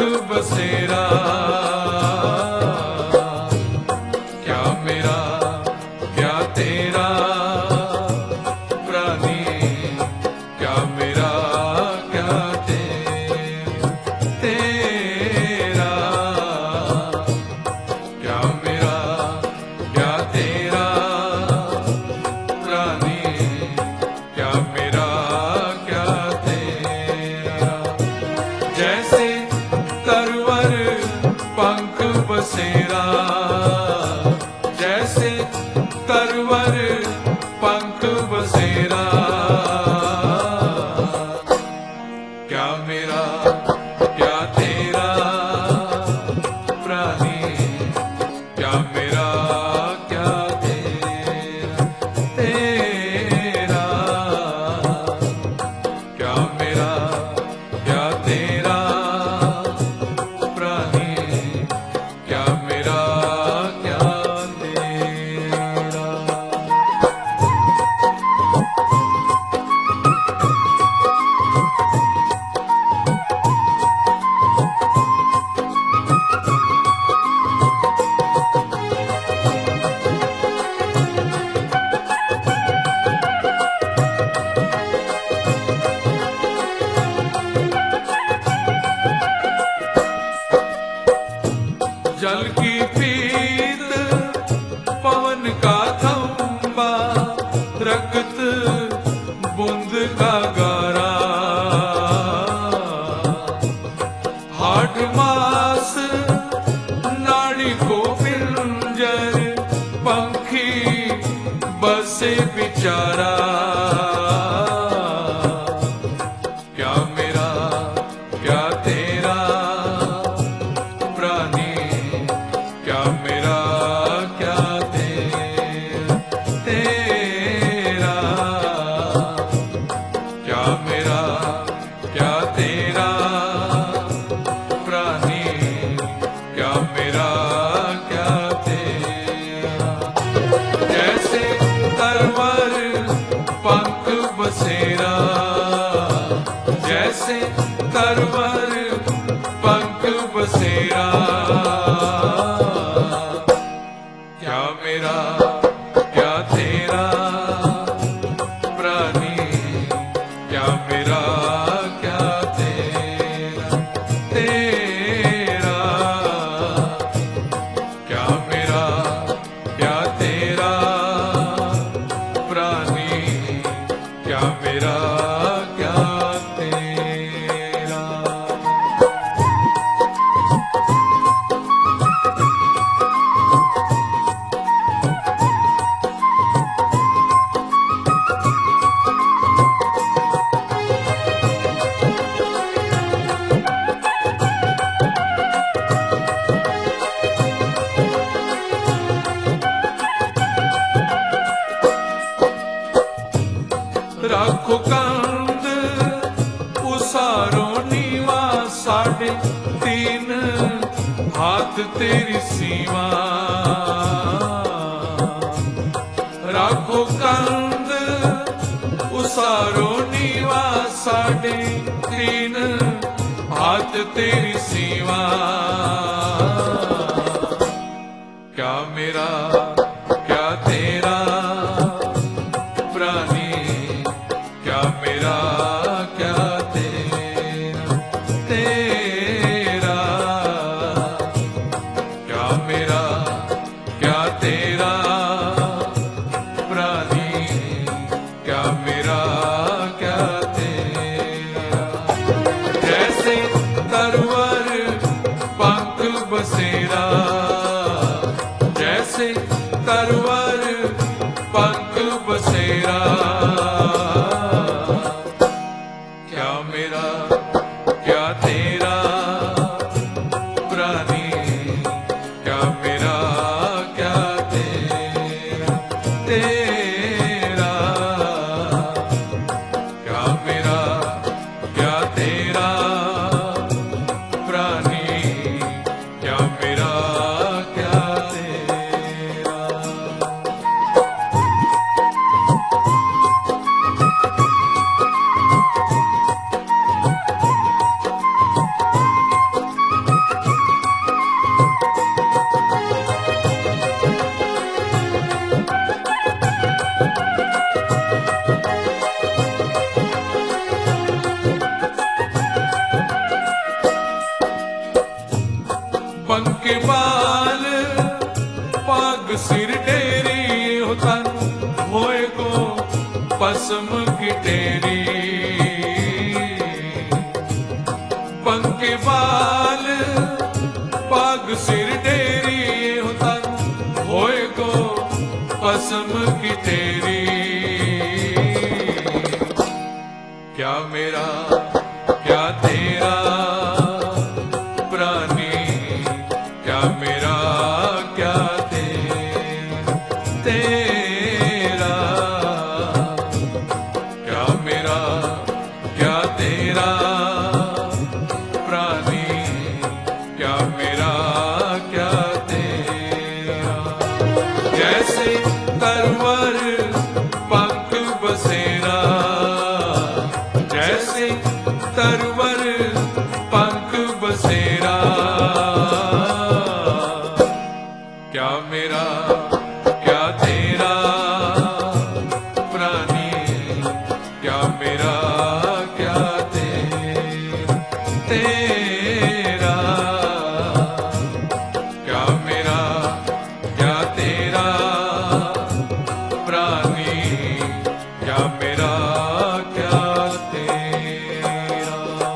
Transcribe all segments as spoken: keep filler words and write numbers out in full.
बसेरा, क्या मेरा क्या तेरा प्राणी, क्या मेरा क्या तेरा, क्या मेरा क्या तेरा प्राणी, क्या मेरा क्या तेरा। जैसे तरवर पंख बसेरा, जैसे तरवर पंख बसेरा, क्या मेरा क्या तेरा प्राणी, क्या मेरा क्या तेरा, क्या मेरा क्या तेरा प्राणी, क्या मेरा क्या तेरा। जल की पीत पवन का थंबा, रक्त बूंद का गारा, हाड मास नाड़ी को पिंजर, पंखी बसे बिचारा, क्या मेरा क्या तेरा प्राणी, क्या मेरा क्या तेरा, क्या मेरा क्या तेरा प्राणी, क्या मेरा क्या तेरा। जैसे तरवर पंख बसेरा, जैसे तरवर पंख बसेरा, क्या मेरा क्या तेरा प्राणी, क्या मेरा क्या तेरा, क्या मेरा क्या तेरा प्राणी, क्या मेरा क्या तेरा। राखो कंद उसारो नीवा, साढ़े तीन हाथ तेरी सीमा, राखो कंद उसारो नीवा, साढ़े तीन हाथ तेरी सीमा, क्या मेरा क्या तेरा प्राणी, क्या मेरा क्या तेरा, क्या मेरा क्या तेरा प्राणी, क्या मेरा क्या तेरा। जैसे तरवर पंख पंके बाल पाग सिर ढेरी हो तन होए को पसम की टेरी। पंके बाल पाग सिर ढेरी हो तन होए को पसम की टेरी। क्या मेरा क्या तेरा प्राणी, क्या मेरा क्या तेरा, तेरा क्या मेरा क्या तेरा प्राणी, क्या मेरा क्या तेरा। जैसे तरवर पंख बसेरा, जैसे तरवर पंख बसेरा। क्या मेरा क्या तेरा प्राणी, क्या मेरा क्या तेरा, तेरा क्या मेरा क्या तेरा प्राणी, क्या मेरा क्या तेरा।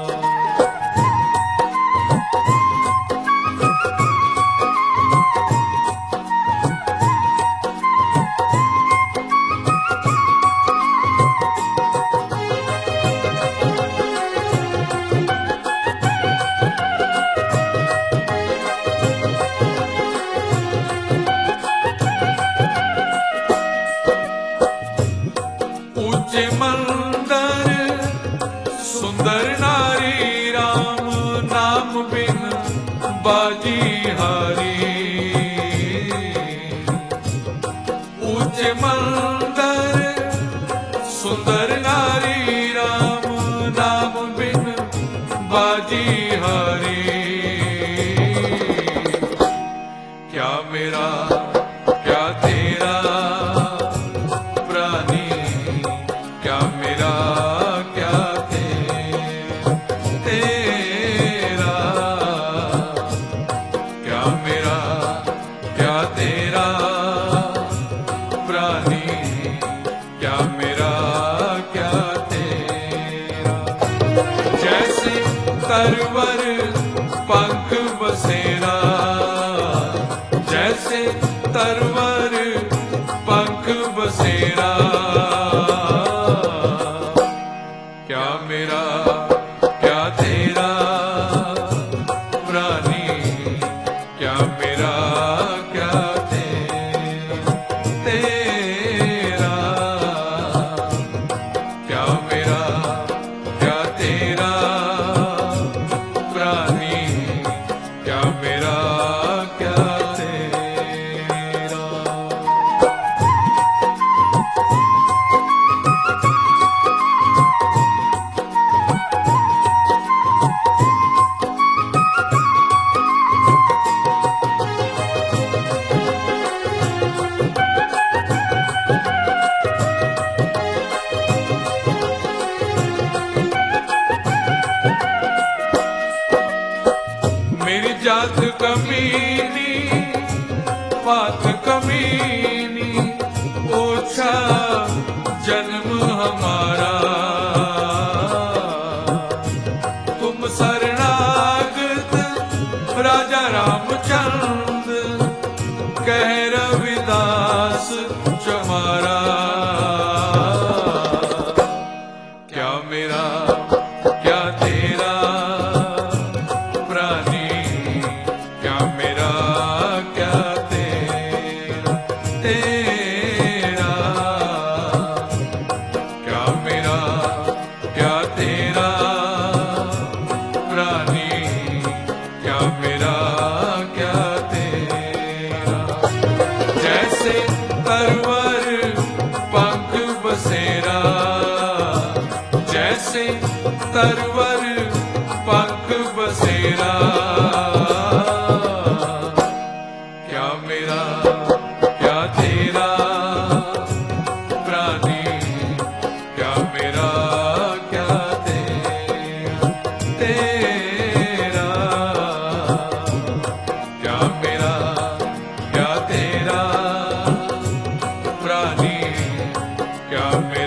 ऊंचे मंदिर सुंदर नारी, राम नाम बिन बाजी हारी। ऊंचे मंदिर सुंदर नारी, राम नाम बिन बाजी हारी। क्या मेरा क्या तेरा प्राणी, क्या मेरा क्या तेरा, तेरा क्या मेरा क्या तेरा प्राणी, क्या मेरा क्या तेरा। जैसे तरवर पंख बसेरा, जैसे तरवर पंख बसेरा। क्या मेरा क्या तेरा प्राणी, क्या मेरा क्या तेरा, तेरा क्या मेरा क्या तेरा प्राणी, क्या मेरा क्या तेरा। मेरी जात कमीनी बात कमीनी, ओछा जन्म हमारा। तुम शरणागत राजा रामचंद्र, कह रविदास चमारा। क्या मेरा क्या तेरा प्राणी, क्या मेरा क्या तेरा, तेरा क्या क्या मेरा